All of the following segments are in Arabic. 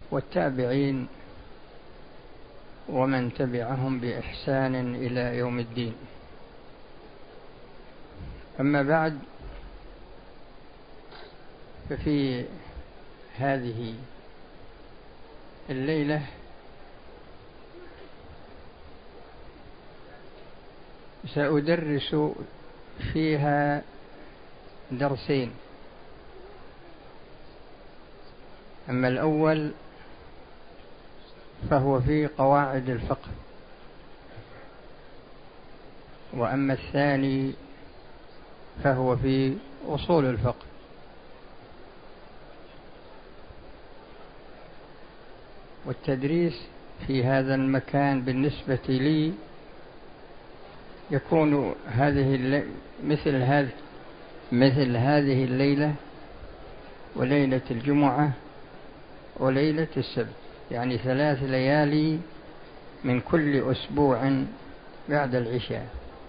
والتابعين ومن تبعهم بإحسان إلى يوم الدين. أما بعد، ففي هذه الليلة سأدرس فيها درسين. أما الأول فهو في قواعد الفقه، وأما الثاني فهو في أصول الفقه. والتدريس في هذا المكان بالنسبة لي يكون مثل هذه الليلة وليلة الجمعة وليلة السبت، يعني 3 ليالي من كل أسبوع بعد العشاء.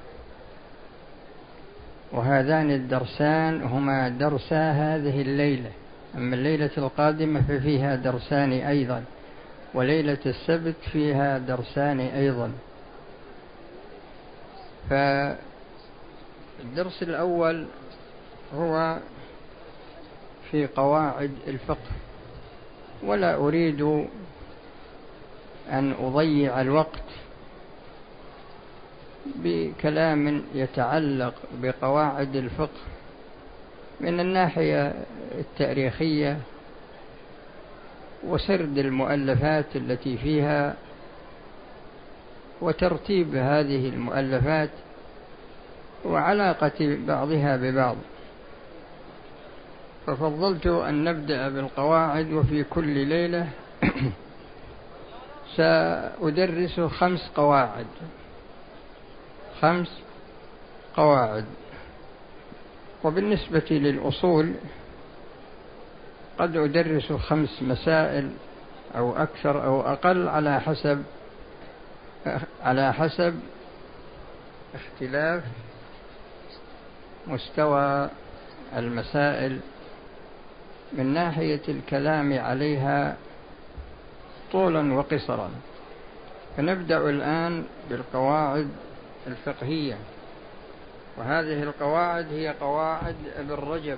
وهذان الدرسان هما درسا هذه الليلة. أما الليلة القادمة ففيها درسان أيضا، وليلة السبت فيها درسان أيضا. فالدرس الأول هو في قواعد الفقه، ولا أريد أن أضيع الوقت بكلام يتعلق بقواعد الفقه من الناحية التاريخية وسرد المؤلفات التي فيها وترتيب هذه المؤلفات وعلاقة بعضها ببعض. ففضلت أن نبدأ بالقواعد، وفي كل ليلة سأدرس 5 قواعد. وبالنسبة للأصول قد أدرس 5 مسائل أو أكثر أو أقل على حسب اختلاف مستوى المسائل من ناحية الكلام عليها طولا وقصرا. فنبدأ الآن بالقواعد الفقهية، وهذه القواعد هي قواعد ابن رجب.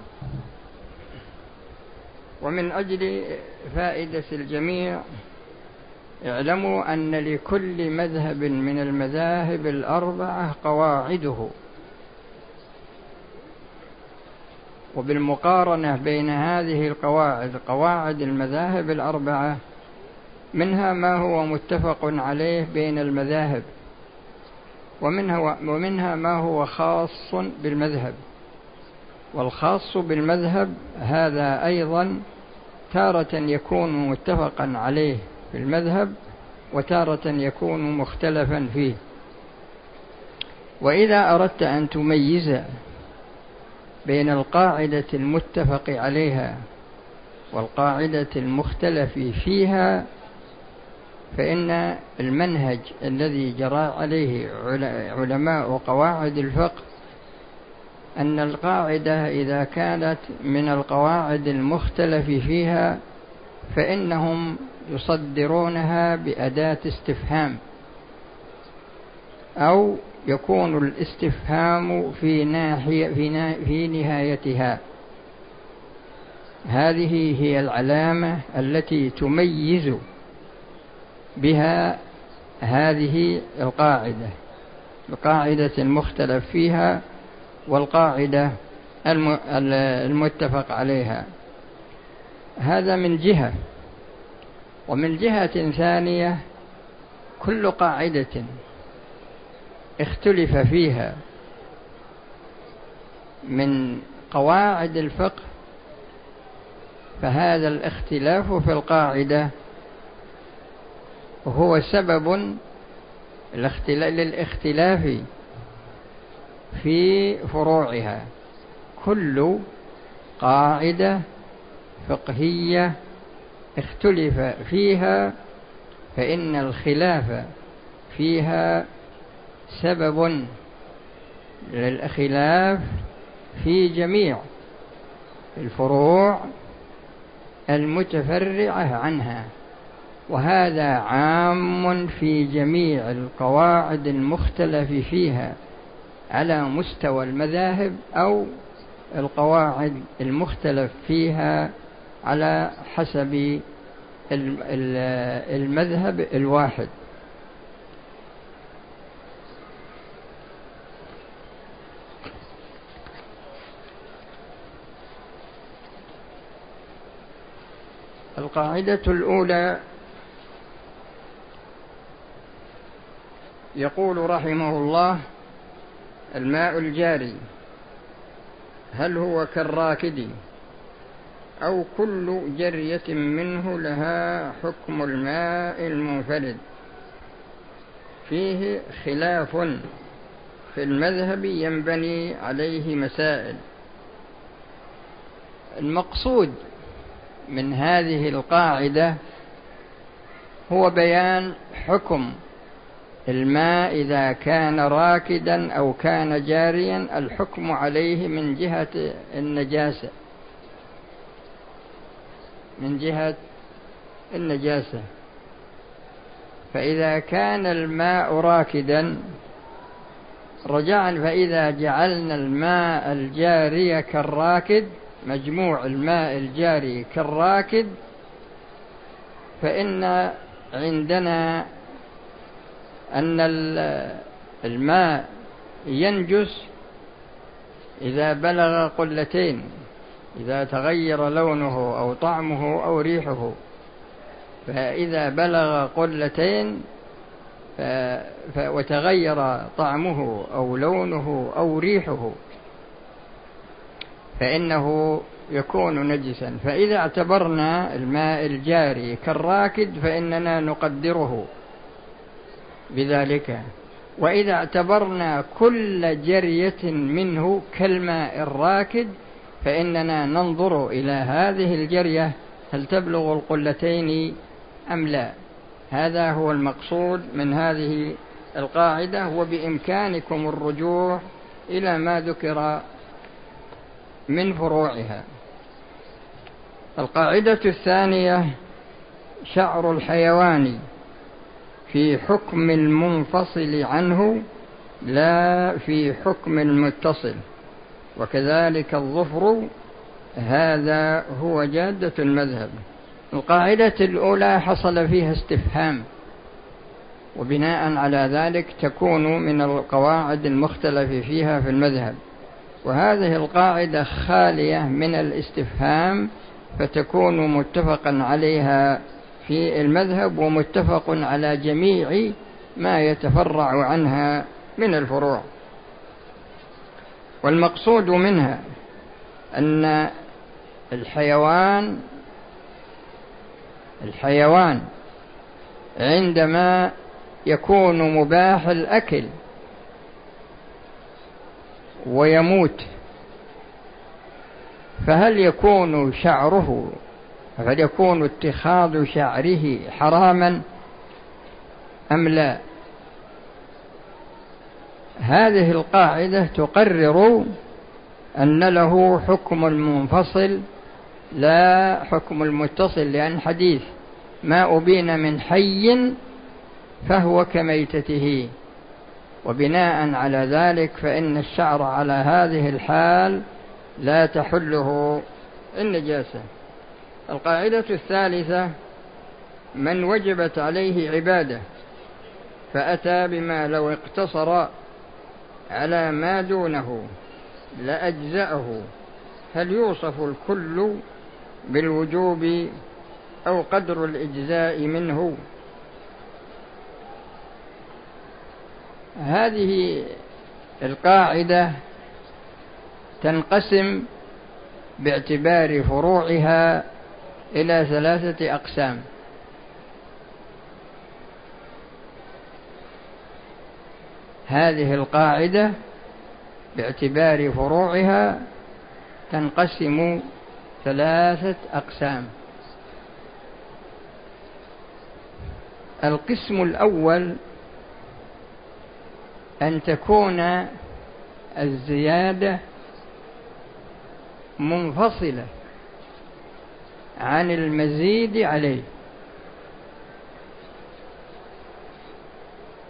ومن أجل فائدة الجميع اعلموا أن لكل مذهب من المذاهب ال4 قواعده، وبالمقارنة بين هذه القواعد قواعد المذاهب ال4 منها ما هو متفق عليه بين المذاهب، ومنها ما هو خاص بالمذهب. والخاص بالمذهب هذا أيضا تارة يكون متفقا عليه في المذهب، وتارة يكون مختلفا فيه. وإذا أردت أن تميز بين القاعدة المتفق عليها والقاعدة المختلف فيها، فإن المنهج الذي جرى عليه علماء قواعد الفقه أن القاعدة إذا كانت من القواعد المختلف فيها فإنهم يصدرونها بأداة استفهام، أو يكون الاستفهام في نهايتها. هذه هي العلامة التي تميز بها هذه القاعدة المختلف فيها والقاعدة المتفق عليها. هذا من جهة. ومن جهة ثانية كل قاعدة اختلف فيها من قواعد الفقه فهذا الاختلاف في القاعدة هو سبب للاختلاف في فروعها. كل قاعدة فقهية اختلف فيها فإن الخلاف فيها سبب للخلاف في جميع الفروع المتفرعة عنها. وهذا عام في جميع القواعد المختلف فيها على مستوى المذاهب أو القواعد المختلف فيها على حسب المذهب الواحد. القاعدة الأولى يقول رحمه الله: الماء الجاري هل هو كالراكد أو كل جرية منه لها حكم الماء المنفرد؟ فيه خلاف في المذهب ينبني عليه مسائل. المقصود من هذه القاعدة هو بيان حكم الماء إذا كان راكدا أو كان جاريا، الحكم عليه من جهة النجاسة، من جهة النجاسة. فإذا كان الماء راكدا رجعنا، فإذا جعلنا الماء الجاري كالراكد، مجموع الماء الجاري كالراكد، فإن عندنا أن الماء ينجس إذا بلغ قلتين، إذا تغير لونه أو طعمه أو ريحه. فإذا بلغ قلتين وتغير طعمه أو لونه أو ريحه فإنه يكون نجسا. فإذا اعتبرنا الماء الجاري كالراكد فإننا نقدره بذلك، وإذا اعتبرنا كل جرية منه كالماء الراكد فإننا ننظر إلى هذه الجرية هل تبلغ القلتين أم لا. هذا هو المقصود من هذه القاعدة، وبإمكانكم الرجوع إلى ما ذكر من فروعها. القاعدة الثانية: شعر الحيوان في حكم المنفصل عنه لا في حكم المتصل، وكذلك الظفر، هذا هو جادة المذهب. القاعدة الأولى حصل فيها استفهام، وبناء على ذلك تكون من القواعد المختلف فيها في المذهب، وهذه القاعدة خالية من الاستفهام، فتكون متفقا عليها في المذهب ومتفق على جميع ما يتفرع عنها من الفروع. والمقصود منها أن الحيوان عندما يكون مباح الأكل ويموت، فهل يكون اتخاذ شعره حراما أم لا؟ هذه القاعدة تقرر أن له حكم المنفصل لا حكم المتصل، لأن حديث ما أبين من حي فهو كميتته، وبناء على ذلك فإن الشعر على هذه الحال لا تحله النجاسة. القاعدة الثالثة: من وجبت عليه عبادة فأتى بما لو اقتصر على ما دونه لأجزأه، هل يوصف الكل بالوجوب أو قدر الإجزاء منه؟ هذه القاعدة تنقسم باعتبار فروعها إلى 3 أقسام. هذه القاعدة باعتبار فروعها تنقسم 3 أقسام. القسم الأول أن تكون الزيادة منفصلة عن المزيد عليه،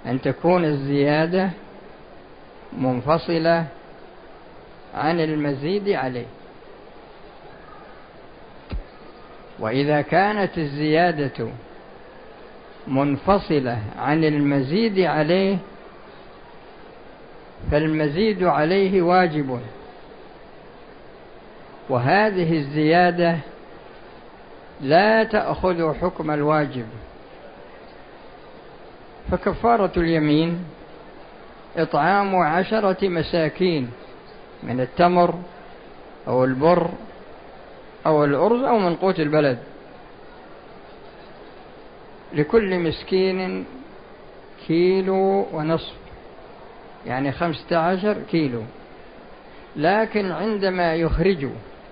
أن تكون الزيادة منفصلة عن المزيد عليه. وإذا كانت الزيادة منفصلة عن المزيد عليه فالمزيد عليه واجب، وهذه الزيادة لا تأخذ حكم الواجب. فكفارة اليمين إطعام 10 مساكين من التمر أو البر أو الأرز أو من قوت البلد، لكل مسكين 1.5 كيلو، يعني 15 كيلو. لكن عندما يخرج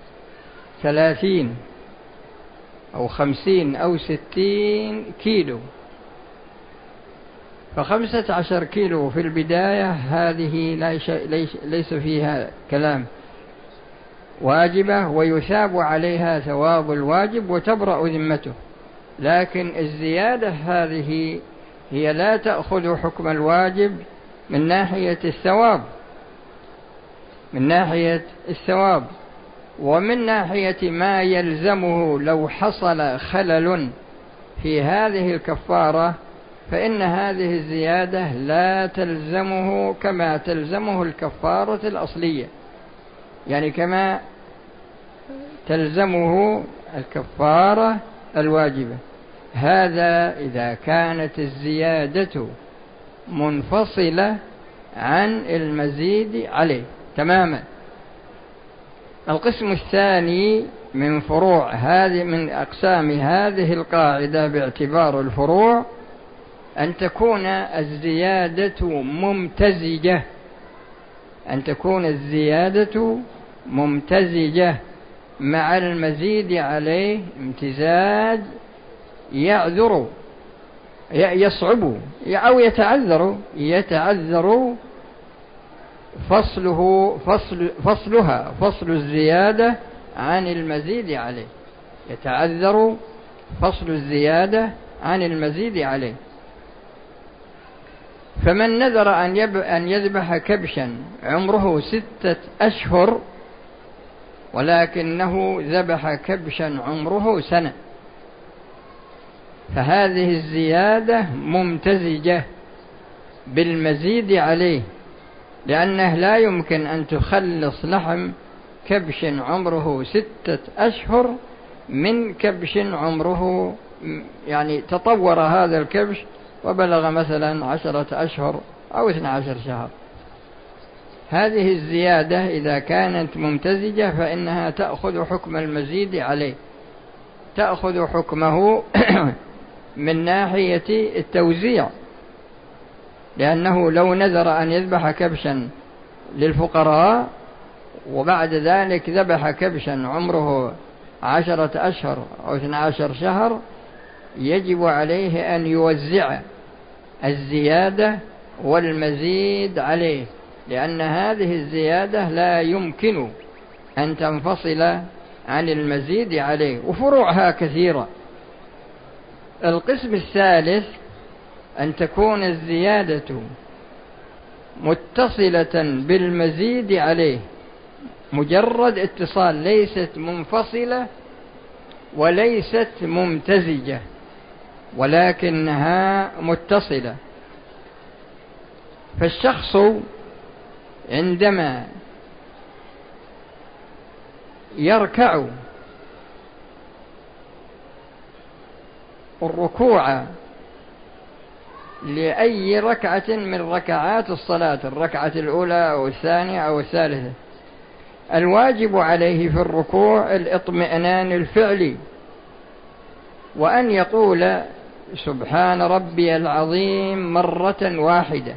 30 أو 50 أو 60 كيلو، ف15 كيلو في البداية هذه ليس فيها كلام، واجبة ويثاب عليها ثواب الواجب وتبرأ ذمته. لكن الزيادة هذه هي لا تأخذ حكم الواجب من ناحية الثواب، ومن ناحية ما يلزمه لو حصل خلل في هذه الكفارة فإن هذه الزيادة لا تلزمه كما تلزمه الكفارة الأصلية، يعني كما تلزمه الكفارة الواجبة. هذا إذا كانت الزيادة منفصلة عن المزيد عليه تماما. القسم الثاني من أقسام هذه القاعدة باعتبار الفروع أن تكون الزيادة ممتزجة مع المزيد عليه امتزاج يصعب أو يتعذر فصل الزيادة عن المزيد عليه، يتعذر فصل الزيادة عن المزيد عليه. فمن نذر أن يذبح كبشا عمره 6 أشهر ولكنه ذبح كبشا عمره 1 سنة، فهذه الزيادة ممتزجة بالمزيد عليه، لأنه لا يمكن أن تخلص لحم كبش عمره 6 أشهر من كبش عمره، يعني تطور هذا الكبش وبلغ مثلا 10 أشهر أو 12 شهر. هذه الزيادة إذا كانت ممتزجة فإنها تأخذ حكم المزيد عليه، تأخذ حكمه من ناحية التوزيع، لأنه لو نذر أن يذبح كبشا للفقراء وبعد ذلك ذبح كبشا عمره 10 أشهر أو 12 شهر يجب عليه أن يوزع الزيادة والمزيد عليه، لأن هذه الزيادة لا يمكن أن تنفصل عن المزيد عليه، وفروعها كثيرة. القسم الثالث أن تكون الزيادة متصلة بالمزيد عليه، مجرد اتصال، ليست منفصلة وليست ممتزجة ولكنها متصلة. فالشخص عندما يركع الركوع لأي ركعة من ركعات الصلاة، الركعة الأولى أو الثانية أو الثالثة، الواجب عليه في الركوع الاطمئنان الفعلي، وأن يقول سبحان ربي العظيم مرة واحدة.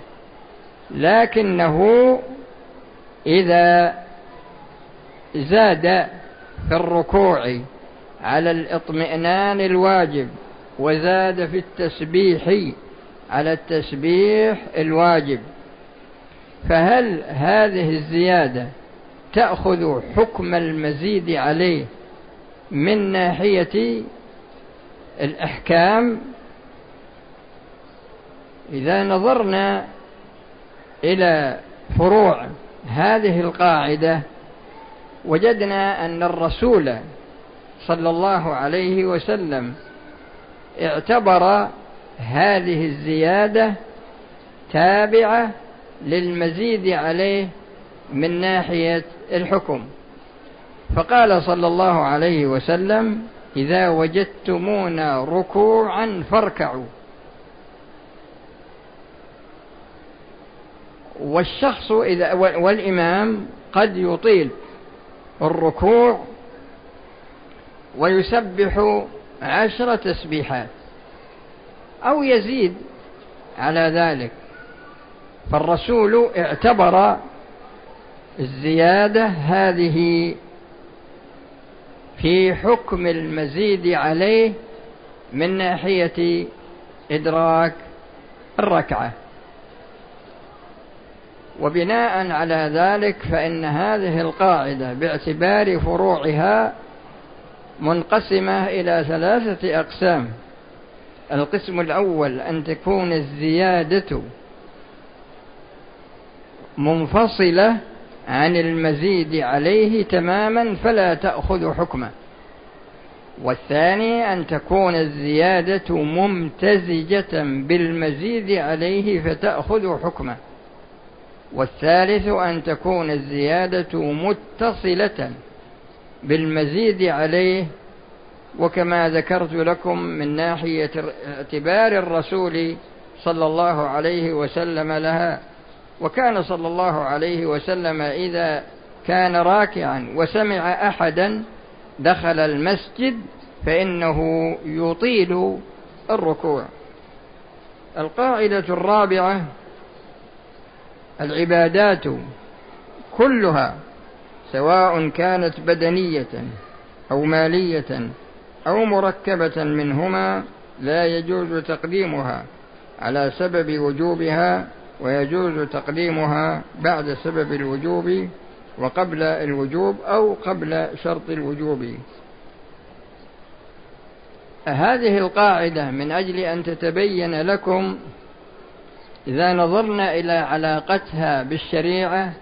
لكنه إذا زاد في الركوع على الاطمئنان الواجب وزاد في التسبيح على التسبيح الواجب، فهل هذه الزيادة تأخذ حكم المزيد عليه من ناحية الأحكام إذا نظرنا إلى فروع هذه القاعدة وجدنا أن الرسول صلى الله عليه وسلم اعتبر هذه الزيادة تابعة للمزيد عليه من ناحية الحكم، فقال صلى الله عليه وسلم: إذا وجدتمونا ركوعا فاركعوا. والشخص والإمام قد يطيل الركوع ويسبح 10 تسبيحات أو يزيد على ذلك، فالرسول اعتبر الزيادة هذه في حكم المزيد عليه من ناحية إدراك الركعة. وبناء على ذلك فإن هذه القاعدة باعتبار فروعها منقسمة إلى 3 أقسام. القسم الأول أن تكون الزيادة منفصلة عن المزيد عليه تماما فلا تأخذ حكمه، والثاني أن تكون الزيادة ممتزجة بالمزيد عليه فتأخذ حكمه، والثالث أن تكون الزيادة متصلة بالمزيد عليه، وكما ذكرت لكم من ناحية اعتبار الرسول صلى الله عليه وسلم لها. وكان صلى الله عليه وسلم إذا كان راكعا وسمع أحدا دخل المسجد فإنه يطيل الركوع. القاعدة الرابعة: العبادات كلها سواء كانت بدنية أو مالية أو مركبة منهما لا يجوز تقديمها على سبب وجوبها، ويجوز تقديمها بعد سبب الوجوب وقبل الوجوب أو قبل شرط الوجوب. هذه القاعدة من أجل أن تتبين لكم إذا نظرنا إلى علاقتها بالشريعة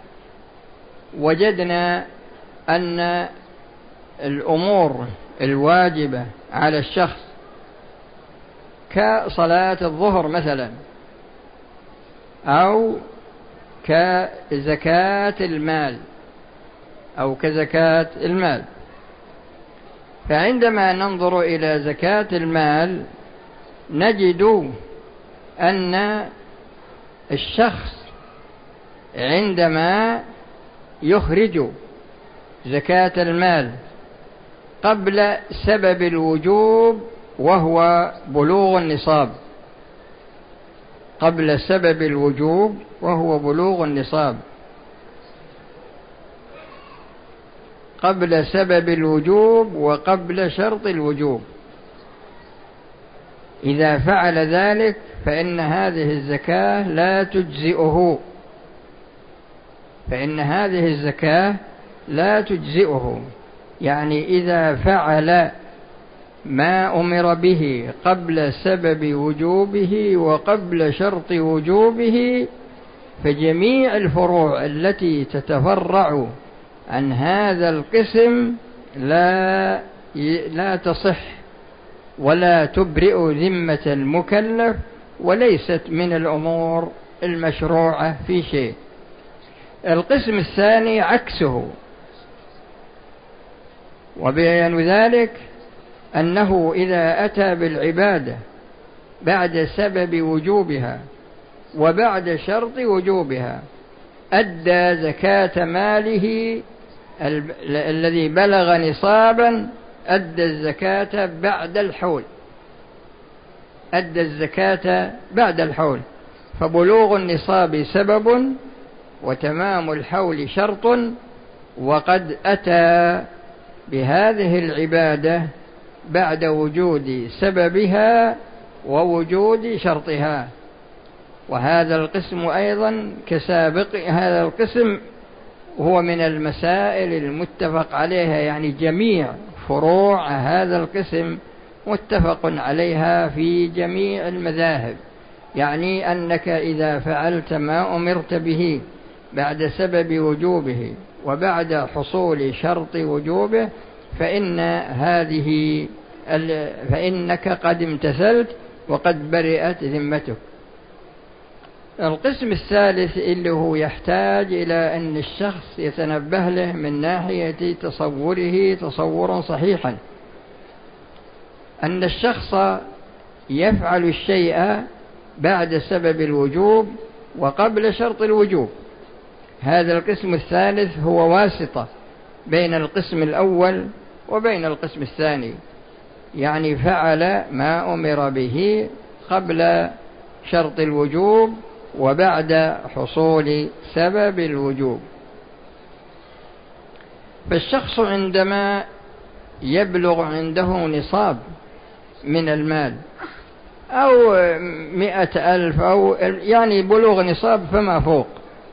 وجدنا أن الأمور الواجبة على الشخص كصلاة الظهر مثلا أو كزكاة المال أو كزكاة المال، فعندما ننظر إلى زكاة المال نجد أن الشخص عندما يخرج زكاة المال قبل سبب الوجوب وهو بلوغ النصاب، قبل سبب الوجوب وهو بلوغ النصاب، قبل سبب الوجوب وقبل شرط الوجوب، إذا فعل ذلك فإن هذه الزكاة لا تجزئه، فإن هذه الزكاة لا تجزئه. يعني إذا فعل ما أمر به قبل سبب وجوبه وقبل شرط وجوبه فجميع الفروع التي تتفرع عن هذا القسم لا تصح ولا تبرئ ذمة المكلف، وليست من الأمور المشروعة في شيء. القسم الثاني عكسه، وبيان ذلك أنه إذا أتى بالعبادة بعد سبب وجوبها وبعد شرط وجوبها أدى زكاة ماله الذي بلغ نصابا، أدى الزكاة بعد الحول، أدى الزكاة بعد الحول، فبلوغ النصاب سبب وتمام الحول شرط، وقد أتى بهذه العبادة بعد وجود سببها ووجود شرطها. وهذا القسم أيضا كسابق، هذا القسم هو من المسائل المتفق عليها، يعني جميع فروع هذا القسم متفق عليها في جميع المذاهب، يعني أنك إذا فعلت ما أمرت به بعد سبب وجوبه وبعد حصول شرط وجوبه فإنك قد امتثلت وقد برئت ذمتك. القسم الثالث اللي هو يحتاج إلى أن الشخص يتنبه له من ناحية تصوره تصورا صحيحا، أن الشخص يفعل الشيء بعد سبب الوجوب وقبل شرط الوجوب. هذا القسم الثالث هو واسطة بين القسم الأول وبين القسم الثاني، يعني فعل ما أمر به قبل شرط الوجوب وبعد حصول سبب الوجوب. فالشخص عندما يبلغ عنده نصاب من المال أو 100,000 أو يعني بلوغ نصاب فما فوق،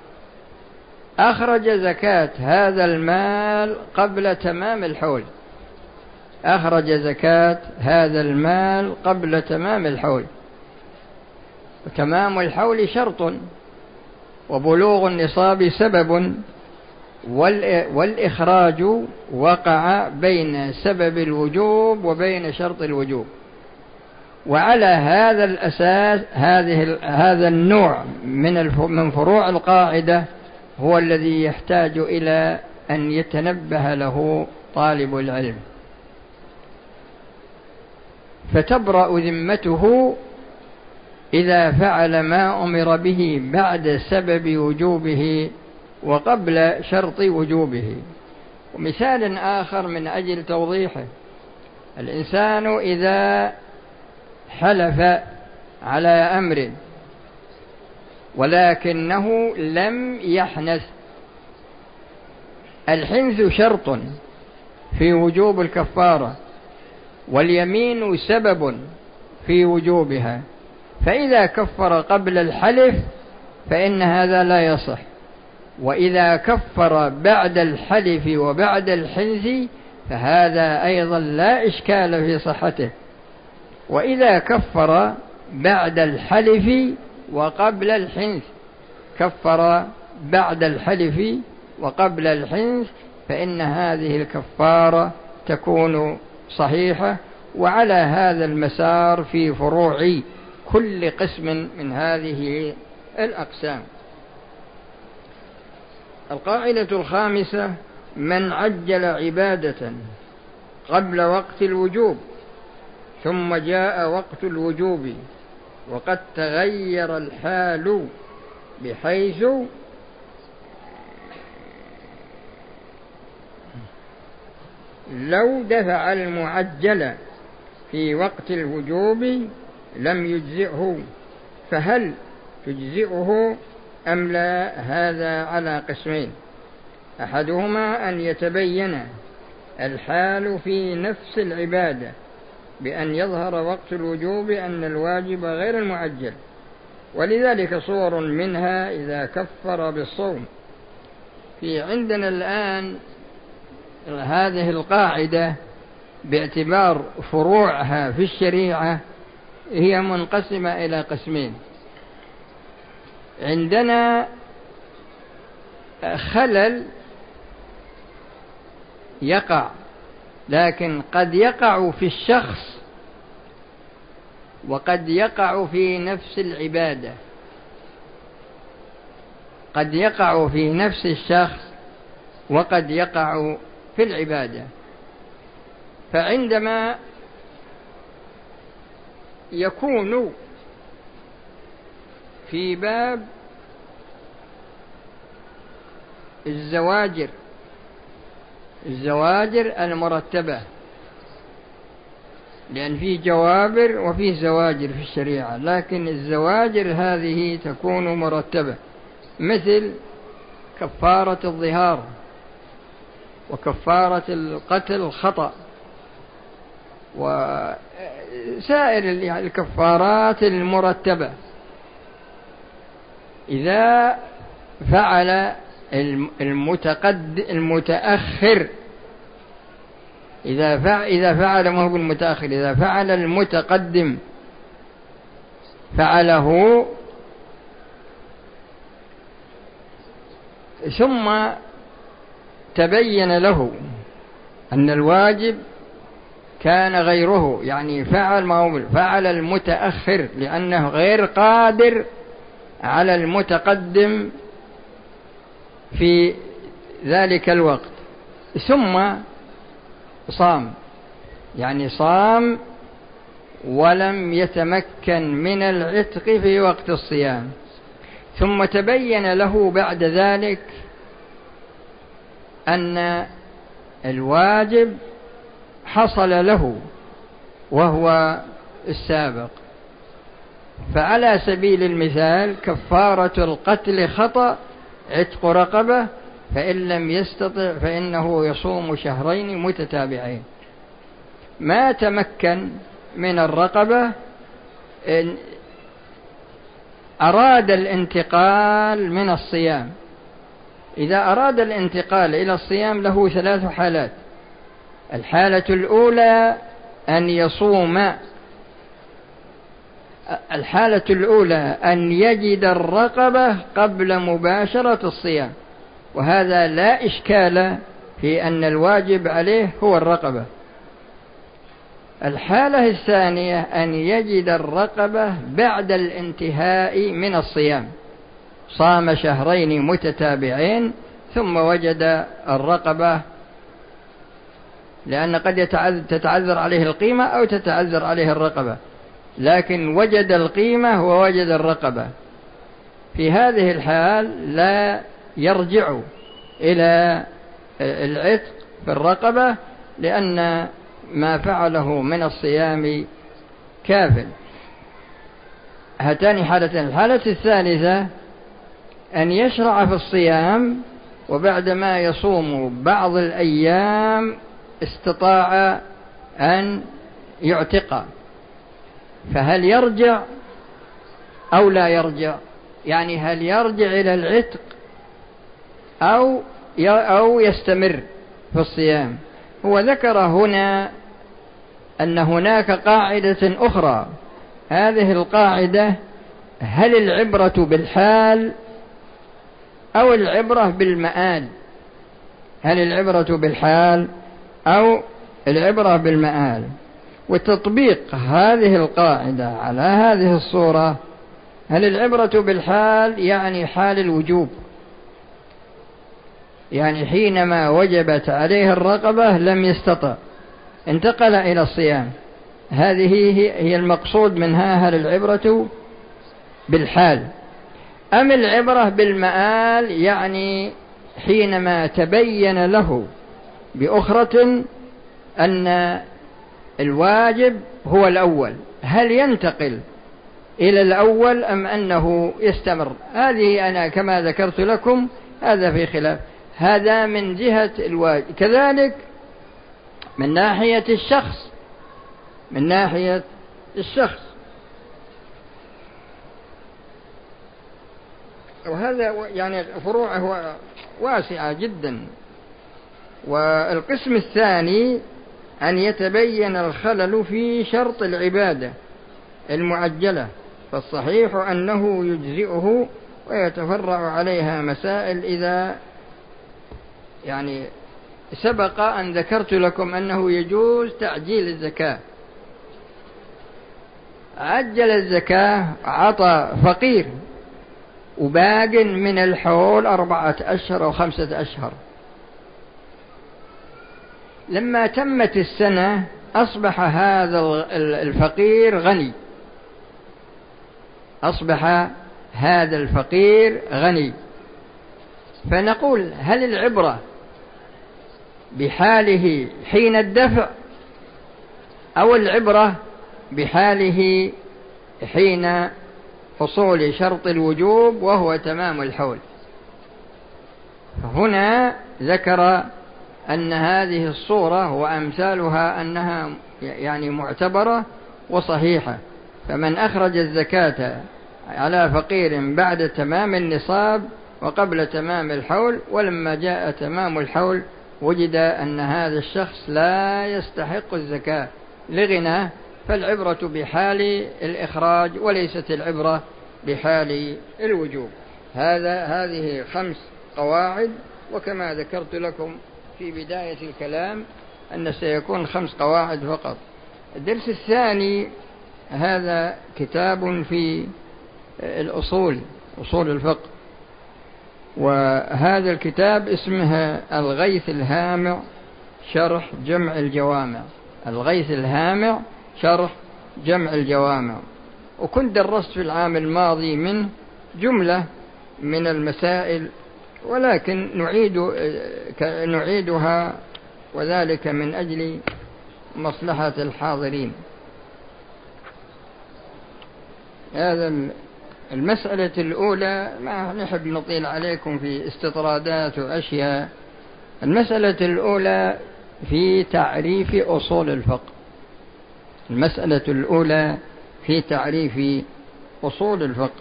أخرج زكاة هذا المال قبل تمام الحول، أخرج زكاة هذا المال قبل تمام الحول، وتمام الحول شرط وبلوغ النصاب سبب، والإخراج وقع بين سبب الوجوب وبين شرط الوجوب. وعلى هذا الأساس هذا النوع من فروع القاعدة هو الذي يحتاج إلى أن يتنبه له طالب العلم، فتبرأ ذمته إذا فعل ما أمر به بعد سبب وجوبه وقبل شرط وجوبه. ومثال آخر من أجل توضيحه: الإنسان إذا حلف على أمر ولكنه لم يحنث، الحنث شرط في وجوب الكفارة واليمين سبب في وجوبها، فإذا كفر قبل الحلف فإن هذا لا يصح، وإذا كفر بعد الحلف وبعد الحنث فهذا أيضا لا إشكال في صحته. وإذا كفر بعد الحلف وقبل الحنث، كفر بعد الحلف وقبل الحنث، فإن هذه الكفارة تكون صحيحة. وعلى هذا المسار في فروع كل قسم من هذه الأقسام. القاعدة الخامسة: من عجل عبادة قبل وقت الوجوب ثم جاء وقت الوجوب وقد تغير الحال بحيث لو دفع المعجل في وقت الوجوب لم يجزئه، فهل تجزئه أم لا؟ هذا على قسمين: أحدهما أن يتبين الحال في نفس العبادة بأن يظهر وقت الوجوب أن الواجب غير المعجل، ولذلك صور منها إذا كفر بالصوم. في عندنا الآن هذه القاعدة باعتبار فروعها في الشريعة هي منقسمة إلى قسمين. عندنا خلل يقع، لكن قد يقع في الشخص وقد يقع في نفس العبادة، قد يقع في نفس الشخص وقد يقع في العبادة. فعندما يكون في باب الزواجر المرتبة، لأن في جوابر وفي زواجر في الشريعة، لكن الزواجر هذه تكون مرتبة، مثل كفارة الظهار وكفارة القتل الخطأ وسائر الكفارات المرتبة. إذا فعل المتأخر إذا فعل ما هو المتأخر، إذا فعل المتقدم فعله ثم تبين له أن الواجب كان غيره، يعني فعل المتأخر لأنه غير قادر على المتقدم في ذلك الوقت، ثم صام، يعني صام ولم يتمكن من العتق في وقت الصيام، ثم تبين له بعد ذلك أن الواجب حصل له وهو السابق، فعلى سبيل المثال كفارة القتل خطأ عتق رقبة، فإن لم يستطع فإنه يصوم شهرين متتابعين. ما تمكن من الرقبة أراد الانتقال من الصيام. إذا أراد الانتقال إلى الصيام له 3 حالات. الحالة الأولى أن يصوم، الحالة الأولى أن يجد الرقبة قبل مباشرة الصيام، وهذا لا إشكال في أن الواجب عليه هو الرقبة. الحالة الثانية أن يجد الرقبة بعد الانتهاء من الصيام، صام شهرين متتابعين ثم وجد الرقبة، لأن قد تتعذر عليه القيمة أو تتعذر عليه الرقبة، لكن وجد القيمة ووجد الرقبة. في هذه الحال لا يرجع إلى العتق في الرقبة، لأن ما فعله من الصيام كافٍ. هاتان حالتين. الحالة الثالثة أن يشرع في الصيام وبعدما يصوم بعض الأيام استطاع أن يعتق، فهل يرجع أو لا يرجع؟ يعني هل يرجع إلى العتق أو يستمر في الصيام؟ هو ذكر هنا أن هناك قاعدة أخرى. هذه القاعدة: هل العبرة بالحال أو العبرة بالمآل؟ هل العبرة بالحال أو العبرة بالمآل؟ وتطبيق هذه القاعدة على هذه الصورة: هل العبرة بالحال يعني حال الوجوب، يعني حينما وجبت عليه الرقبة لم يستطع، انتقل إلى الصيام، هذه هي المقصود منها. هل العبرة بالحال أم العبرة بالمآل، يعني حينما تبين له بأخرة أن الواجب هو الأول، هل ينتقل إلى الأول أم أنه يستمر؟ هذه أنا كما ذكرت لكم هذا في خلاف. هذا من جهة الواجب. كذلك من ناحية الشخص، وهذا يعني فروعه واسعة جدا. والقسم الثاني أن يتبين الخلل في شرط العبادة المعجلة، فالصحيح أنه يجزئه ويتفرع عليها مسائل. إذا يعني سبق أن ذكرت لكم أنه يجوز تعجيل الزكاة، عجل الزكاة، عطى فقير وباق من الحول 4 أشهر أو 5 أشهر، لما تمت السنة أصبح هذا الفقير غني، أصبح هذا الفقير غني. فنقول: هل العبرة بحاله حين الدفع أو العبرة بحاله حين حصول شرط الوجوب وهو تمام الحول؟ هنا ذكر أن هذه الصورة وأمثالها أنها يعني معتبرة وصحيحة. فمن أخرج الزكاة على فقير بعد تمام النصاب وقبل تمام الحول، ولما جاء تمام الحول وجد أن هذا الشخص لا يستحق الزكاة لغنى، فالعبرة بحال الإخراج وليست العبرة بحال الوجوب. هذه 5 قواعد، وكما ذكرت لكم في بداية الكلام أن سيكون 5 قواعد فقط. الدرس الثاني هذا كتاب في الأصول، أصول الفقه، وهذا الكتاب اسمه الغيث الهامع شرح جمع الجوامع. الغيث الهامع شرح جمع الجوامع. وكنت درست في العام الماضي منه جملة من المسائل، ولكن نعيدها، وذلك من أجل مصلحة الحاضرين. هذا المسألة الأولى، ما نحب نطيل عليكم في استطرادات وأشياء. المسألة الأولى في تعريف أصول الفقه. المسألة الأولى في تعريف أصول الفقه.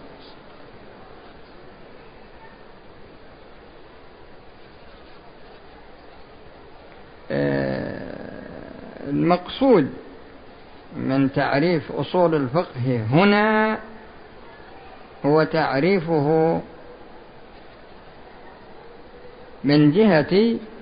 المقصود من تعريف أصول الفقه هنا هو تعريفه من جهة